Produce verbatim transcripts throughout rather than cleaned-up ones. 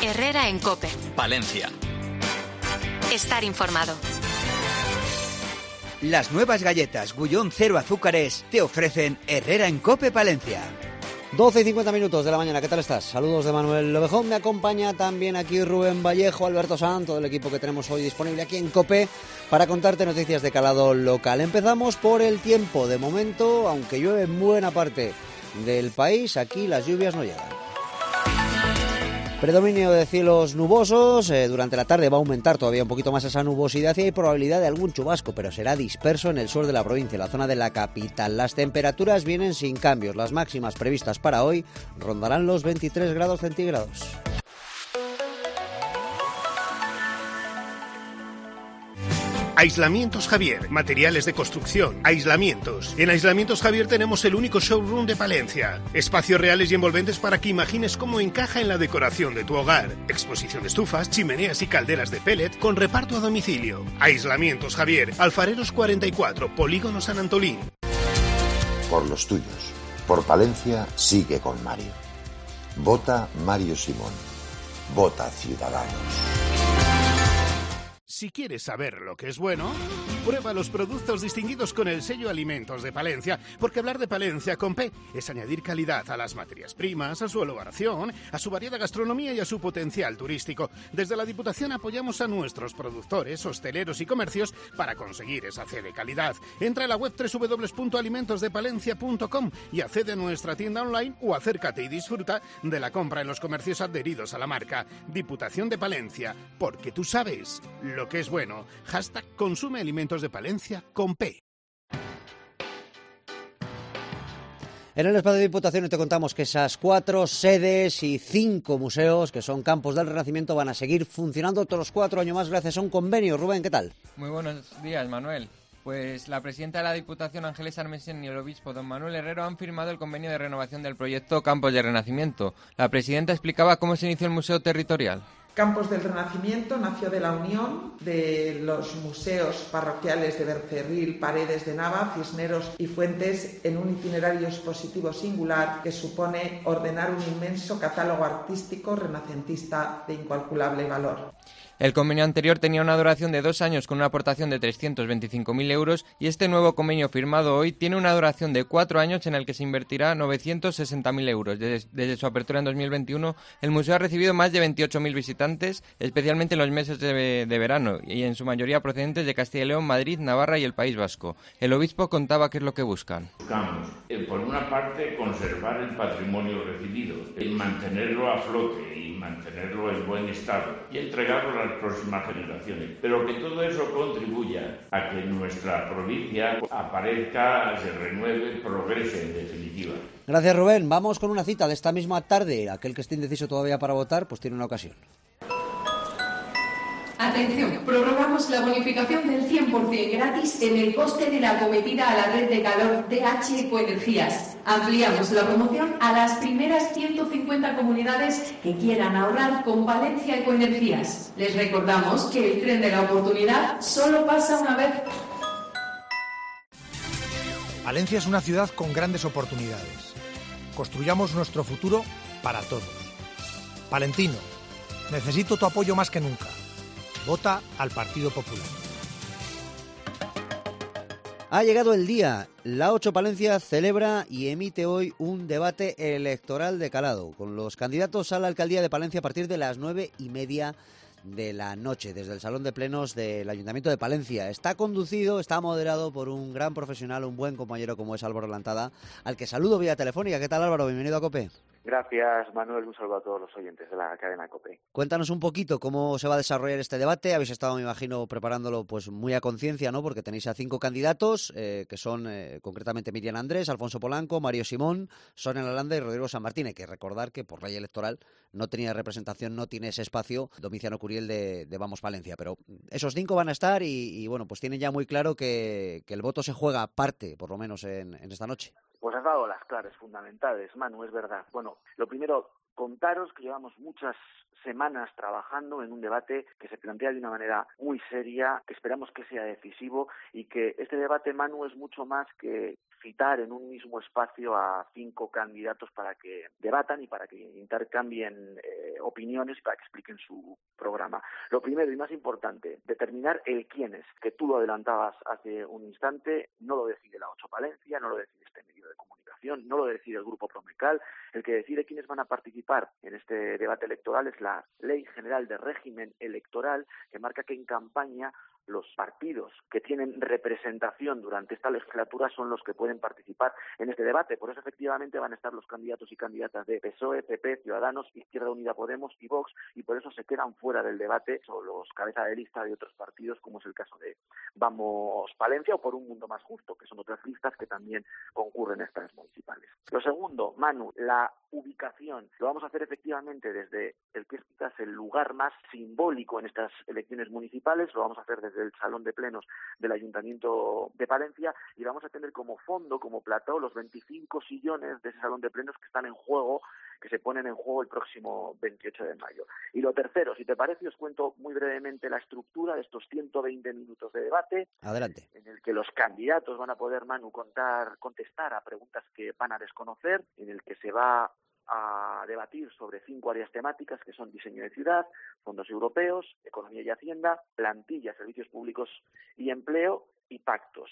Herrera en COPE. Palencia. Estar informado. Las nuevas galletas Gullón Cero Azúcares te ofrecen Herrera en COPE Palencia. doce y cincuenta minutos de la mañana, ¿qué tal estás? Saludos de Manuel Lobejón, me acompaña también aquí Rubén Vallejo, Alberto Sanz, todo el equipo que tenemos hoy disponible aquí en COPE para contarte noticias de calado local. Empezamos por el tiempo, de momento, aunque llueve en buena parte del país, aquí las lluvias no llegan. Predominio de cielos nubosos, eh, durante la tarde va a aumentar todavía un poquito más esa nubosidad y hay probabilidad de algún chubasco, pero será disperso en el sur de la provincia, en la zona de la capital. Las temperaturas vienen sin cambios, las máximas previstas para hoy rondarán los veintitrés grados centígrados. Aislamientos Javier, materiales de construcción, aislamientos. En Aislamientos Javier tenemos el único showroom de Palencia. Espacios reales y envolventes para que imagines cómo encaja en la decoración de tu hogar. Exposición de estufas, chimeneas y calderas de pellet con reparto a domicilio. Aislamientos Javier, Alfareros cuarenta y cuatro, Polígono San Antolín. Por los tuyos, por Palencia, sigue con Mario. Vota Mario Simón. Vota Ciudadanos. Si quieres saber lo que es bueno, prueba los productos distinguidos con el sello Alimentos de Palencia, porque hablar de Palencia con P es añadir calidad a las materias primas, a su elaboración, a su variada gastronomía y a su potencial turístico. Desde la Diputación apoyamos a nuestros productores, hosteleros y comercios para conseguir esa C de calidad. Entra a la web doble u doble u doble u punto alimentos de palencia punto com y accede a nuestra tienda online o acércate y disfruta de la compra en los comercios adheridos a la marca. Diputación de Palencia, porque tú sabes lo que es bueno. Hashtag Consume Alimentos de Palencia con P. En el espacio de Diputación te contamos que esas cuatro sedes y cinco museos, que son campos del Renacimiento, van a seguir funcionando otros cuatro años más gracias a un convenio. Rubén, ¿qué tal? Muy buenos días, Manuel. Pues la presidenta de la Diputación, Ángeles Armesen, y el obispo, don Manuel Herrero, han firmado el convenio de renovación del proyecto Campos del Renacimiento. La presidenta explicaba cómo se inició el museo territorial. Campos del Renacimiento nació de la unión de los museos parroquiales de Bercerril, Paredes de Nava, Cisneros y Fuentes en un itinerario expositivo singular que supone ordenar un inmenso catálogo artístico renacentista de incalculable valor. El convenio anterior tenía una duración de dos años con una aportación de trescientos veinticinco mil euros y este nuevo convenio firmado hoy tiene una duración de cuatro años en el que se invertirá novecientos sesenta mil euros. Desde, desde su apertura en dos mil veintiuno, el museo ha recibido más de veintiocho mil visitantes, especialmente en los meses de, de verano, y en su mayoría procedentes de Castilla y León, Madrid, Navarra y el País Vasco. El obispo contaba qué es lo que buscan. Buscamos, eh, por una parte, conservar el patrimonio recibido, eh, mantenerlo a flote y mantenerlo en buen estado y entregarlo a las próximas generaciones, pero que todo eso contribuya a que nuestra provincia aparezca, se renueve, progrese en definitiva. Gracias, Rubén. Vamos con una cita de esta misma tarde. Aquel que esté indeciso todavía para votar, pues tiene una ocasión. Atención, prorrogamos la bonificación del cien por ciento gratis en el coste de la acometida a la red de calor D H Ecoenergías. Ampliamos la promoción a las primeras ciento cincuenta comunidades que quieran ahorrar con Palencia Ecoenergías. Les recordamos que el tren de la oportunidad solo pasa una vez. Palencia es una ciudad con grandes oportunidades. Construyamos nuestro futuro para todos. Palentino, necesito tu apoyo más que nunca. Vota al Partido Popular. Ha llegado el día. La ocho Palencia celebra y emite hoy un debate electoral de calado con los candidatos a la alcaldía de Palencia a partir de las nueve y media de la noche, desde el Salón de Plenos del Ayuntamiento de Palencia. Está conducido, está moderado por un gran profesional, un buen compañero como es Álvaro Lantada, al que saludo vía telefónica. ¿Qué tal, Álvaro? Bienvenido a COPE. Gracias, Manuel. Un saludo a todos los oyentes de la cadena COPE. Cuéntanos un poquito cómo se va a desarrollar este debate. Habéis estado, me imagino, preparándolo pues muy a conciencia, ¿no? Porque tenéis a cinco candidatos, eh, que son eh, concretamente Miriam Andrés, Alfonso Polanco, Mario Simón, Sonia Lalanda y Rodrigo San Martín. Hay que recordar que por ley electoral no tenía representación, no tiene ese espacio Domiciano Curiel de, de Vamos Palencia. Pero esos cinco van a estar y, y bueno, pues tienen ya muy claro que, que el voto se juega aparte, por lo menos en, en esta noche. Pues has dado las claves fundamentales, Manu, es verdad. Bueno, lo primero, contaros que llevamos muchas semanas trabajando en un debate que se plantea de una manera muy seria, que esperamos que sea decisivo y que este debate, Manu, es mucho más que citar en un mismo espacio a cinco candidatos para que debatan y para que intercambien eh, opiniones y para que expliquen su programa. Lo primero y más importante, determinar el quiénes, que tú lo adelantabas hace un instante, no lo decide la ocho Palencia, no lo decide este medio de comunicación, no lo decide el Grupo Promecal, el que decide quiénes van a participar en este debate electoral es la Ley General de Régimen Electoral, que marca que en campaña los partidos que tienen representación durante esta legislatura son los que pueden participar en este debate. Por eso, efectivamente, van a estar los candidatos y candidatas de P S O E, P P, Ciudadanos, Izquierda Unida, Podemos y Vox, y por eso se quedan fuera del debate o los cabezas de lista de otros partidos, como es el caso de Vamos Palencia o Por un Mundo Más Justo, que son otras listas que también concurren a estas municipales. Lo segundo, Manu, la ubicación. Lo vamos a hacer efectivamente desde el que es quizás el lugar más simbólico en estas elecciones municipales, lo vamos a hacer desde del Salón de Plenos del Ayuntamiento de Palencia y vamos a tener como fondo, como plató, los veinticinco sillones de ese Salón de Plenos que están en juego, que se ponen en juego el próximo veintiocho de mayo. Y lo tercero, si te parece, os cuento muy brevemente la estructura de estos ciento veinte minutos de debate. Adelante. En el que los candidatos van a poder, Manu, contar, contestar a preguntas que van a desconocer, en el que se va a debatir sobre cinco áreas temáticas que son diseño de ciudad, fondos europeos, economía y hacienda, plantilla, servicios públicos y empleo y pactos.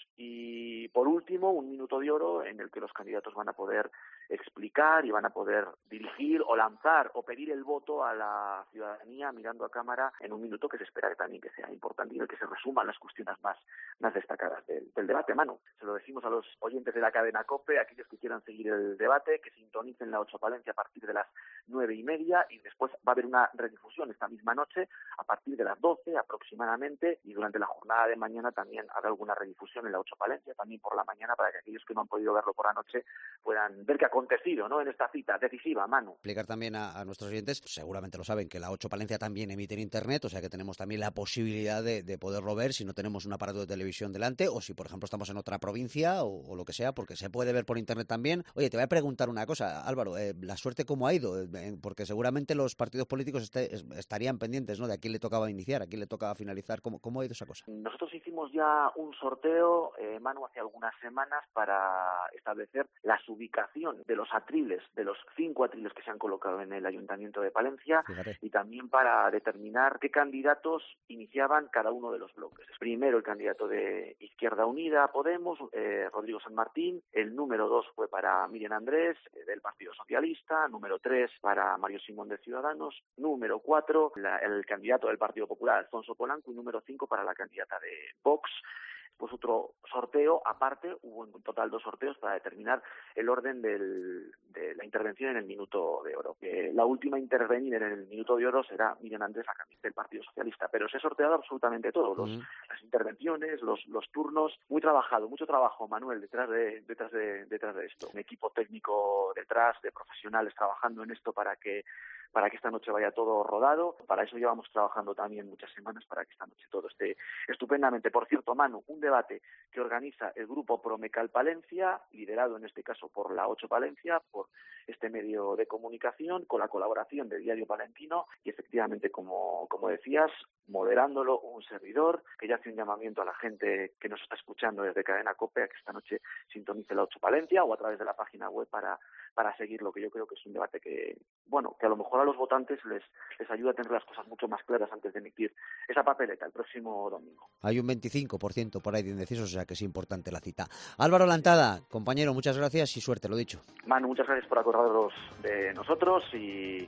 Y por último, un minuto de oro en el que los candidatos van a poder explicar y van a poder dirigir o lanzar o pedir el voto a la ciudadanía mirando a cámara en un minuto que se espera que también que sea importante y en el que se resuman las cuestiones más, más destacadas del, del debate. Manu, se lo decimos a los oyentes de la cadena COPE, aquellos que quieran seguir el debate, que sintonicen la ocho Palencia a partir de las nueve y media y después va a haber una redifusión esta misma noche a partir de las doce aproximadamente y durante la jornada de mañana también habrá alguna redifusión en la ocho Palencia, también por la mañana, para que aquellos que no han podido verlo por la noche puedan ver qué ha acontecido, ¿no?, en esta cita decisiva, Manu. Explicar también a, a nuestros oyentes, seguramente lo saben, que la ocho Palencia también emite en Internet, o sea que tenemos también la posibilidad de, de poderlo ver si no tenemos un aparato de televisión delante o si, por ejemplo, estamos en otra provincia o, o lo que sea, porque se puede ver por Internet también. Oye, te voy a preguntar una cosa, Álvaro, eh, la suerte cómo ha ido, eh, porque seguramente los partidos políticos este, estarían pendientes, ¿no?, de a quién le tocaba iniciar, a quién le tocaba finalizar. ¿Cómo, cómo ha ido esa cosa? Nosotros hicimos ya un sorteo, eh, Manu, hace algunas semanas para establecer la ubicación de los atriles, de los cinco atriles que se han colocado en el Ayuntamiento de Palencia. Fíjate. Y también para determinar qué candidatos iniciaban cada uno de los bloques. Primero el candidato de Izquierda Unida, Podemos, eh, Rodrigo San Martín. El número dos fue para Miriam Andrés, eh, del Partido Socialista. Número tres para Mario Simón, de Ciudadanos. Número cuatro, la, el candidato del Partido Popular, Alfonso Polanco. Y número cinco para la candidata de Vox. Pues otro sorteo, aparte, hubo en total dos sorteos para determinar el orden del, de la intervención en el minuto de oro. Que la última a intervenir en el minuto de oro será Miriam Andrés, la candidata del Partido Socialista, pero se ha sorteado absolutamente todo, los, mm. las intervenciones, los, los turnos, muy trabajado, mucho trabajo, Manuel, detrás de, detrás de, detrás de esto. Un equipo técnico detrás, de profesionales trabajando en esto para que para que esta noche vaya todo rodado. Para eso llevamos trabajando también muchas semanas, para que esta noche todo esté estupendamente. Por cierto, Manu, un debate que organiza el Grupo Promecal Palencia, liderado en este caso por la ocho Palencia, por este medio de comunicación, con la colaboración de Diario Palentino y efectivamente, como, como decías, moderándolo un servidor, que ya hace un llamamiento a la gente que nos está escuchando desde Cadena COPE a que esta noche sintonice la ocho Palencia o a través de la página web para, para seguir lo que yo creo que es un debate que, bueno, que a lo mejor a los votantes les, les ayuda a tener las cosas mucho más claras antes de emitir esa papeleta el próximo domingo. Hay un veinticinco por ciento por ahí de indecisos, o sea que es importante la cita. Álvaro Lantada, compañero, muchas gracias y suerte, lo dicho. Manu, muchas gracias por acordaros de nosotros y,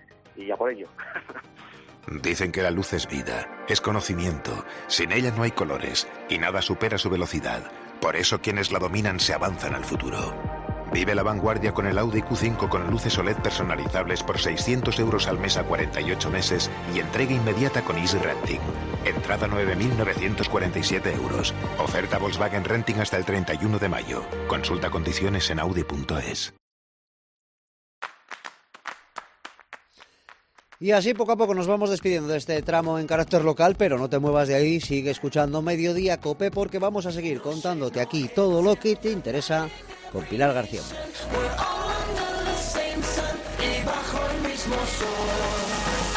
y ya por ello. Dicen que la luz es vida, es conocimiento. Sin ella no hay colores y nada supera su velocidad. Por eso quienes la dominan se avanzan al futuro. Vive la vanguardia con el Audi Q cinco con luces O L E D personalizables por seiscientos euros al mes a cuarenta y ocho meses y entrega inmediata con Easy Renting. Entrada nueve mil novecientos cuarenta y siete euros. Oferta Volkswagen Renting hasta el treinta y uno de mayo. Consulta condiciones en audi punto es. Y así poco a poco nos vamos despidiendo de este tramo en carácter local, pero no te muevas de ahí, sigue escuchando Mediodía Cope porque vamos a seguir contándote aquí todo lo que te interesa con Pilar García. Bajo el mismo sol.